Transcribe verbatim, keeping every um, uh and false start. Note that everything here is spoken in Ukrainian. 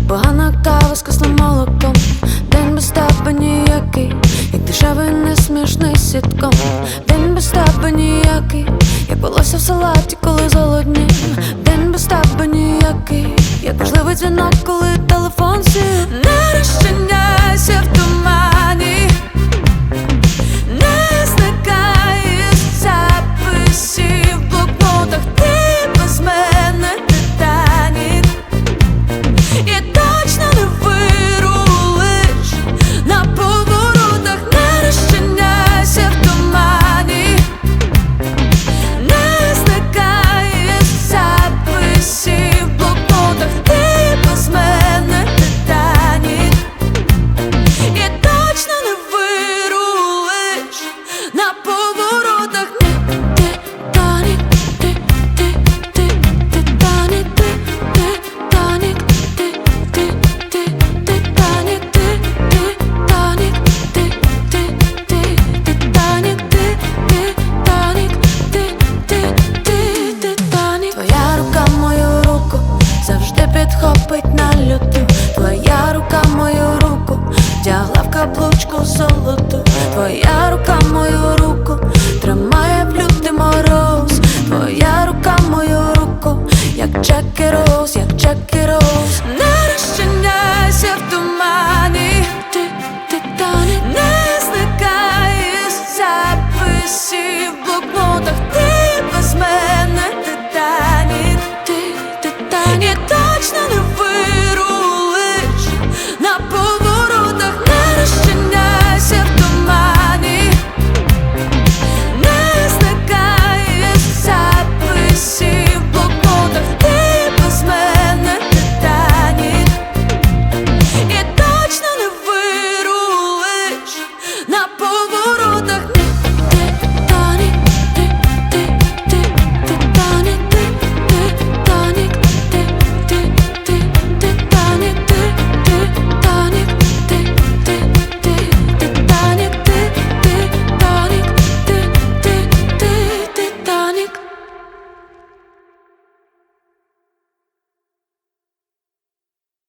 як погана кава з кислим молоком. День без тебе ніякий, як дешевий несмішний сітком. День без тебе ніякий, як волосся в салаті, коли зголоднів. День без тебе ніякий, як важливий дзвінок, коли телефон сів. Нарешті